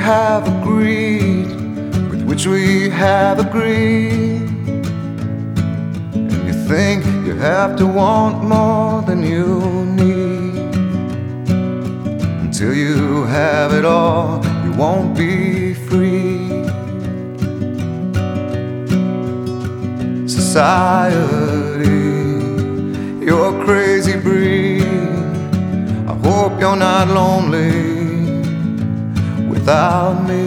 have agreed, with which we have agreed. And you think you have to want more than you need. Until you have it all, you won't be free. Society, you're a crazy breed. I hope you're not lonely without me.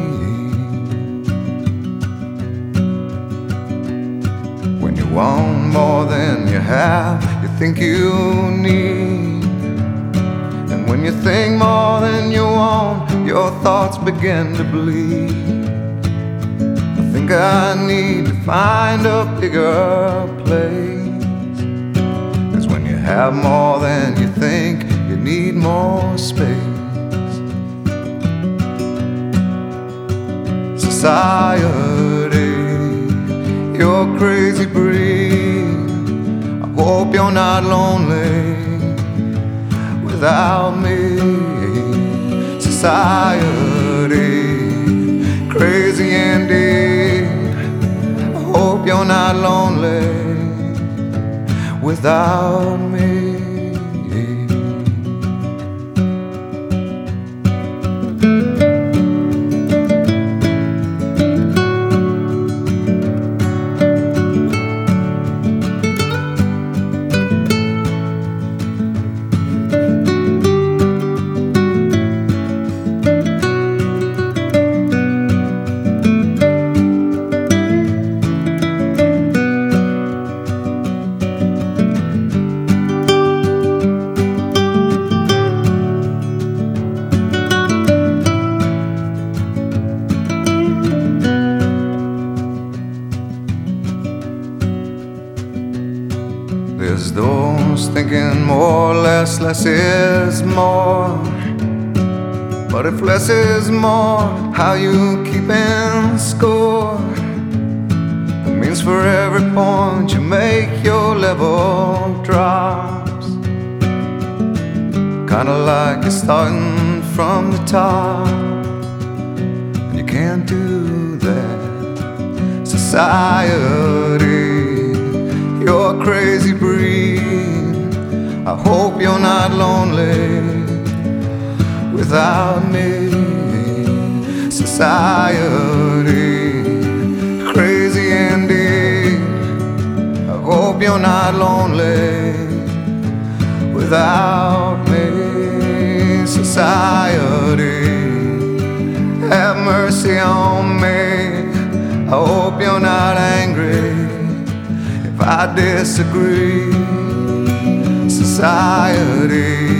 When you want more than you have, you think you need. And when you think more than you want, your thoughts begin to bleed. I think I need to find a bigger place. 'Cause when you have more than you think, you need more space. Society, you're a crazy breed. I hope you're not lonely without me. Society, crazy indeed. I hope you're not lonely without me. There's those thinking more or less is more. But if less is more, how you keeping score? It means for every point you make, your level drops. Kinda like you're starting from the top, and you can't do that. Society, you're a crazy breed. I hope you're not lonely without me. Society, crazy indeed. I hope you're not lonely without me. Society, have mercy on me. I hope you're not angry I disagree. Society,